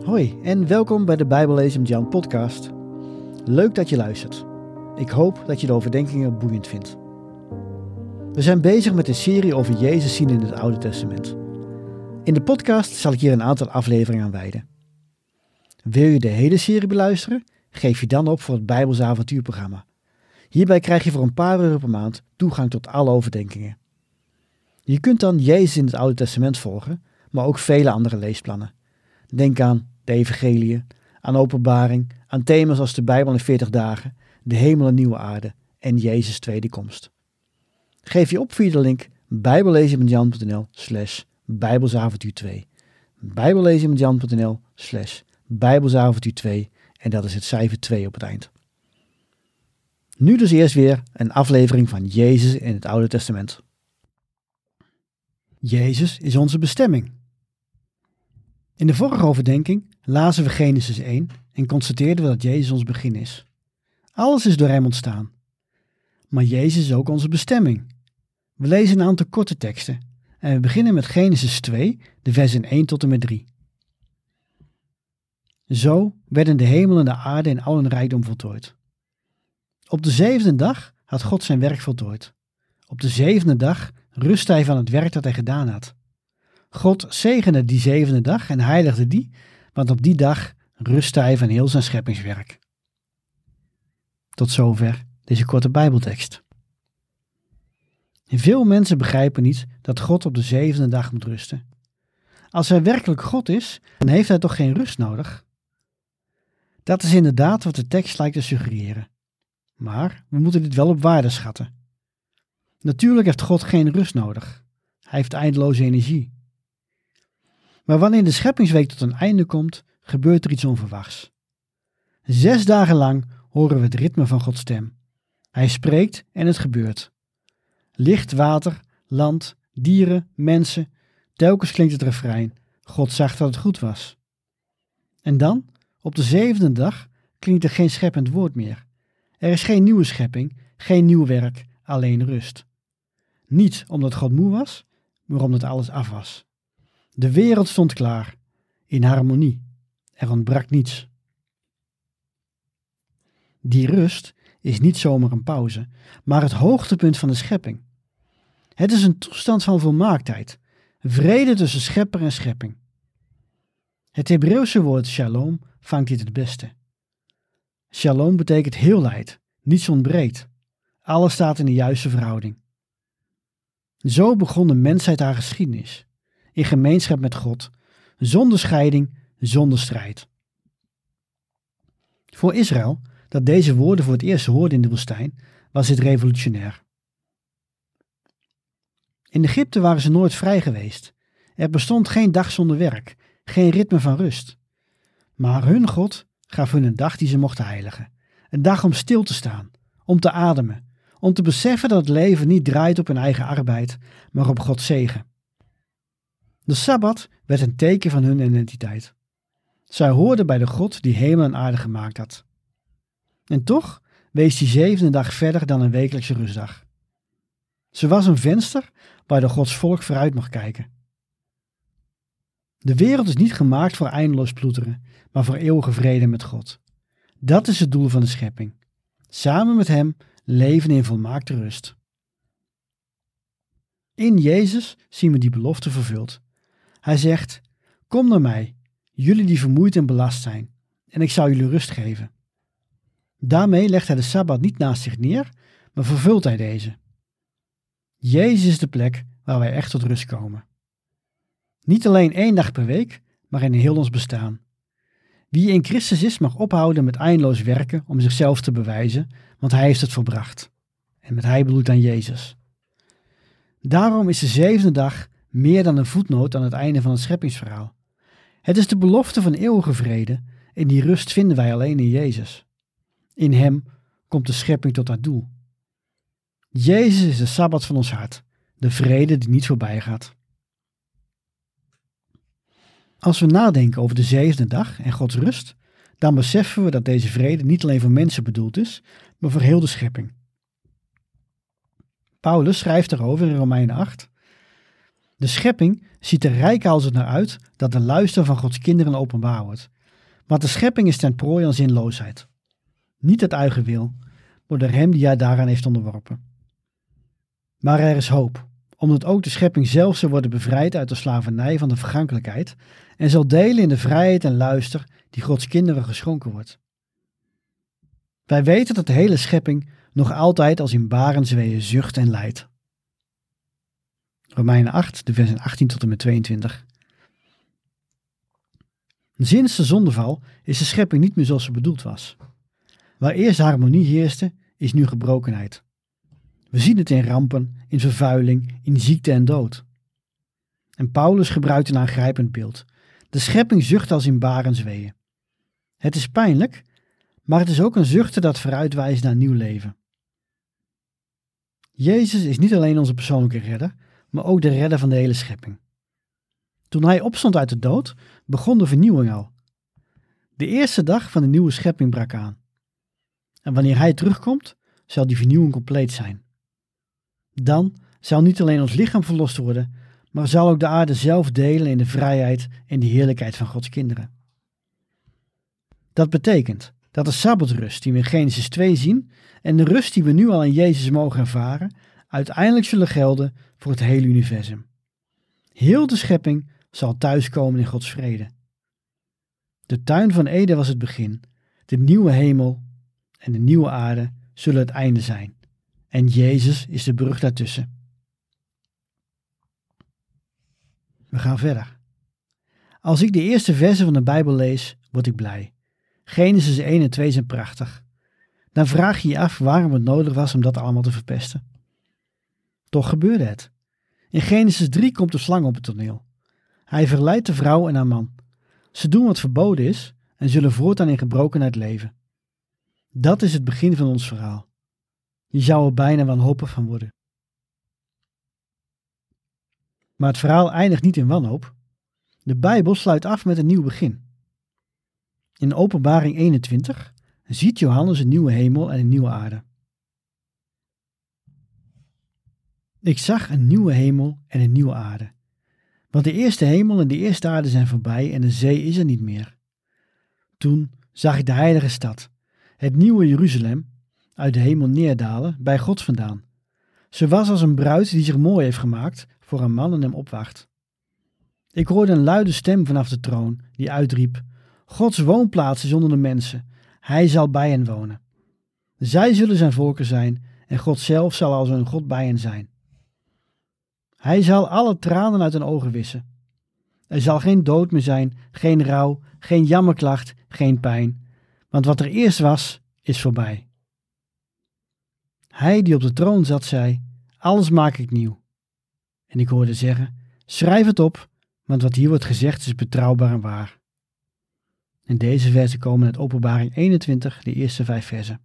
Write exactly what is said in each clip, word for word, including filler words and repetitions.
Hoi en welkom bij de Bijbellezen met Jan podcast. Leuk dat je luistert. Ik hoop dat je de overdenkingen boeiend vindt. We zijn bezig met een serie over Jezus zien in het Oude Testament. In de podcast zal ik hier een aantal afleveringen aan wijden. Wil je de hele serie beluisteren? Geef je dan op voor het Bijbels avontuurprogramma. Hierbij krijg je voor een paar euro per maand toegang tot alle overdenkingen. Je kunt dan Jezus in het Oude Testament volgen, maar ook vele andere leesplannen. Denk aan de Evangeliën, aan Openbaring, aan thema's als de Bijbel in veertig dagen, de hemel en nieuwe aarde en Jezus' tweede komst. Geef je op via de link bijbellezenmetjan.nl slash bijbelsavontuur 2. bijbellezenmetjan.nl slash bijbelsavontuur 2 en dat is het cijfer twee op het eind. Nu dus eerst weer een aflevering van Jezus in het Oude Testament. Jezus is onze bestemming. In de vorige overdenking lazen we Genesis één en constateerden we dat Jezus ons begin is. Alles is door hem ontstaan. Maar Jezus is ook onze bestemming. We lezen een aantal korte teksten en we beginnen met Genesis twee, de versen één tot en met drie. Zo werden de hemel en de aarde in al hun rijkdom voltooid. Op de zevende dag had God zijn werk voltooid. Op de zevende dag rustte hij van het werk dat hij gedaan had. God zegende die zevende dag en heiligde die, want op die dag rustte hij van heel zijn scheppingswerk. Tot zover deze korte Bijbeltekst. Veel mensen begrijpen niet dat God op de zevende dag moet rusten. Als hij werkelijk God is, dan heeft hij toch geen rust nodig? Dat is inderdaad wat de tekst lijkt te suggereren. Maar we moeten dit wel op waarde schatten. Natuurlijk heeft God geen rust nodig. Hij heeft eindeloze energie. Maar wanneer de scheppingsweek tot een einde komt, gebeurt er iets onverwachts. Zes dagen lang horen we het ritme van Gods stem. Hij spreekt en het gebeurt. Licht, water, land, dieren, mensen, telkens klinkt het refrein. God zag dat het goed was. En dan, op de zevende dag, klinkt er geen scheppend woord meer. Er is geen nieuwe schepping, geen nieuw werk, alleen rust. Niet omdat God moe was, maar omdat alles af was. De wereld stond klaar, in harmonie. Er ontbrak niets. Die rust is niet zomaar een pauze, maar het hoogtepunt van de schepping. Het is een toestand van volmaaktheid, vrede tussen schepper en schepping. Het Hebreeuwse woord shalom vangt dit het beste. Shalom betekent heelheid, niets ontbreekt. Alles staat in de juiste verhouding. Zo begon de mensheid haar geschiedenis. In gemeenschap met God, zonder scheiding, zonder strijd. Voor Israël, dat deze woorden voor het eerst hoorde in de woestijn, was dit revolutionair. In Egypte waren ze nooit vrij geweest. Er bestond geen dag zonder werk, geen ritme van rust. Maar hun God gaf hun een dag die ze mochten heiligen. Een dag om stil te staan, om te ademen, om te beseffen dat het leven niet draait op hun eigen arbeid, maar op Gods zegen. De Sabbat werd een teken van hun identiteit. Zij hoorden bij de God die hemel en aarde gemaakt had. En toch wees die zevende dag verder dan een wekelijkse rustdag. Ze was een venster waardoor Gods volk vooruit mag kijken. De wereld is niet gemaakt voor eindeloos ploeteren, maar voor eeuwige vrede met God. Dat is het doel van de schepping. Samen met hem leven in volmaakte rust. In Jezus zien we die belofte vervuld. Hij zegt, kom naar mij, jullie die vermoeid en belast zijn, en ik zal jullie rust geven. Daarmee legt hij de Sabbat niet naast zich neer, maar vervult hij deze. Jezus is de plek waar wij echt tot rust komen. Niet alleen één dag per week, maar in heel ons bestaan. Wie in Christus is mag ophouden met eindeloos werken om zichzelf te bewijzen, want hij heeft het volbracht. En met hij bedoelt dan Jezus. Daarom is de zevende dag meer dan een voetnoot aan het einde van het scheppingsverhaal. Het is de belofte van eeuwige vrede en die rust vinden wij alleen in Jezus. In hem komt de schepping tot haar doel. Jezus is de Sabbat van ons hart, de vrede die niet voorbij gaat. Als we nadenken over de zevende dag en Gods rust, dan beseffen we dat deze vrede niet alleen voor mensen bedoeld is, maar voor heel de schepping. Paulus schrijft erover in Romeinen acht. De schepping ziet er rijk als het naar uit dat de luister van Gods kinderen openbaar wordt. Want de schepping is ten prooi aan zinloosheid. Niet het eigen wil, maar door hem die haar daaraan heeft onderworpen. Maar er is hoop, omdat ook de schepping zelf zal worden bevrijd uit de slavernij van de vergankelijkheid en zal delen in de vrijheid en luister die Gods kinderen geschonken wordt. Wij weten dat de hele schepping nog altijd als in barensweeën zucht en lijdt. Romeinen acht, de versen achttien tot en met tweeëntwintig. Sinds de zondeval is de schepping niet meer zoals ze bedoeld was. Waar eerst harmonie heerste, is nu gebrokenheid. We zien het in rampen, in vervuiling, in ziekte en dood. En Paulus gebruikt een aangrijpend beeld. De schepping zucht als in barensweeën. Het is pijnlijk, maar het is ook een zuchten dat vooruitwijst naar nieuw leven. Jezus is niet alleen onze persoonlijke redder, maar ook de redder van de hele schepping. Toen hij opstond uit de dood, begon de vernieuwing al. De eerste dag van de nieuwe schepping brak aan. En wanneer hij terugkomt, zal die vernieuwing compleet zijn. Dan zal niet alleen ons lichaam verlost worden, maar zal ook de aarde zelf delen in de vrijheid en de heerlijkheid van Gods kinderen. Dat betekent dat de sabbatrust die we in Genesis twee zien en de rust die we nu al in Jezus mogen ervaren, uiteindelijk zullen gelden voor het hele universum. Heel de schepping zal thuiskomen in Gods vrede. De tuin van Eden was het begin, de nieuwe hemel en de nieuwe aarde zullen het einde zijn. En Jezus is de brug daartussen. We gaan verder. Als ik de eerste versen van de Bijbel lees, word ik blij. Genesis één en twee zijn prachtig. Dan vraag je je af waarom het nodig was om dat allemaal te verpesten. Toch gebeurde het. In Genesis drie komt de slang op het toneel. Hij verleidt de vrouw en haar man. Ze doen wat verboden is en zullen voortaan in gebrokenheid leven. Dat is het begin van ons verhaal. Je zou er bijna wanhopig van worden. Maar het verhaal eindigt niet in wanhoop. De Bijbel sluit af met een nieuw begin. In Openbaring eenentwintig ziet Johannes een nieuwe hemel en een nieuwe aarde. Ik zag een nieuwe hemel en een nieuwe aarde. Want de eerste hemel en de eerste aarde zijn voorbij en de zee is er niet meer. Toen zag ik de heilige stad, het nieuwe Jeruzalem, uit de hemel neerdalen, bij God vandaan. Ze was als een bruid die zich mooi heeft gemaakt voor een man en hem opwacht. Ik hoorde een luide stem vanaf de troon die uitriep: Gods woonplaats is onder de mensen, hij zal bij hen wonen. Zij zullen zijn volken zijn en God zelf zal als hun God bij hen zijn. Hij zal alle tranen uit hun ogen wissen. Er zal geen dood meer zijn, geen rouw, geen jammerklacht, geen pijn, want wat er eerst was, is voorbij. Hij die op de troon zat zei: alles maak ik nieuw. En ik hoorde zeggen: schrijf het op, want wat hier wordt gezegd is betrouwbaar en waar. En deze versen komen uit Openbaring eenentwintig, de eerste vijf versen.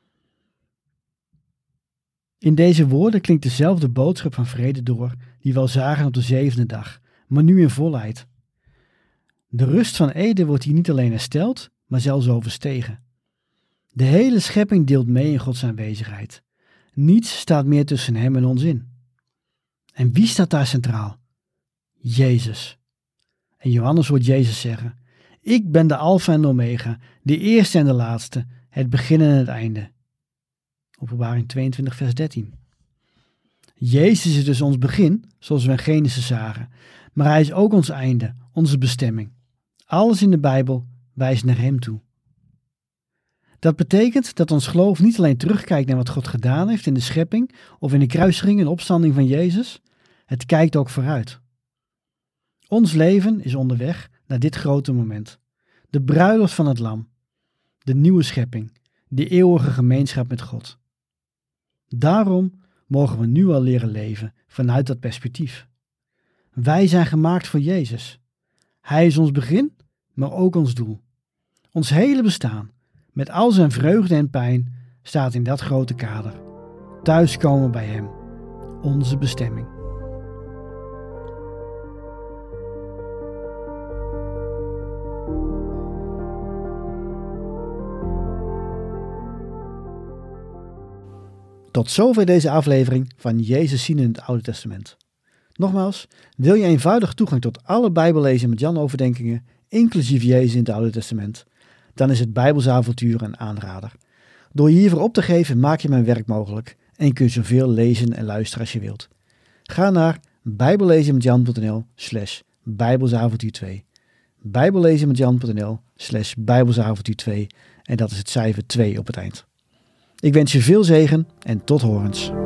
In deze woorden klinkt dezelfde boodschap van vrede door die we al zagen op de zevende dag, maar nu in volheid. De rust van Eden wordt hier niet alleen hersteld, maar zelfs overstegen. De hele schepping deelt mee in Gods aanwezigheid. Niets staat meer tussen hem en ons in. En wie staat daar centraal? Jezus. En Johannes hoort Jezus zeggen: ik ben de Alpha en de Omega, de eerste en de laatste, het begin en het einde. Openbaring tweeëntwintig vers dertien. Jezus is dus ons begin, zoals we in Genesis zagen, maar hij is ook ons einde, onze bestemming. Alles in de Bijbel wijst naar hem toe. Dat betekent dat ons geloof niet alleen terugkijkt naar wat God gedaan heeft in de schepping of in de kruisiging en opstanding van Jezus, het kijkt ook vooruit. Ons leven is onderweg naar dit grote moment. De bruiloft van het Lam, de nieuwe schepping, de eeuwige gemeenschap met God. Daarom mogen we nu al leren leven vanuit dat perspectief. Wij zijn gemaakt voor Jezus. Hij is ons begin, maar ook ons doel. Ons hele bestaan, met al zijn vreugde en pijn, staat in dat grote kader. Thuiskomen bij hem, onze bestemming. Tot zover deze aflevering van Jezus zien in het Oude Testament. Nogmaals, wil je eenvoudig toegang tot alle Bijbellezen met Jan overdenkingen, inclusief Jezus in het Oude Testament? dan is het Bijbels avontuur een aanrader. Door je hiervoor op te geven maak je mijn werk mogelijk en kun je zoveel lezen en luisteren als je wilt. Ga naar bijbellezenmetjan.nl slash bijbelsavontuur 2. bijbellezenmetjan.nl slash bijbelsavontuur 2 en dat is het cijfer twee op het eind. Ik wens je veel zegen en tot horens.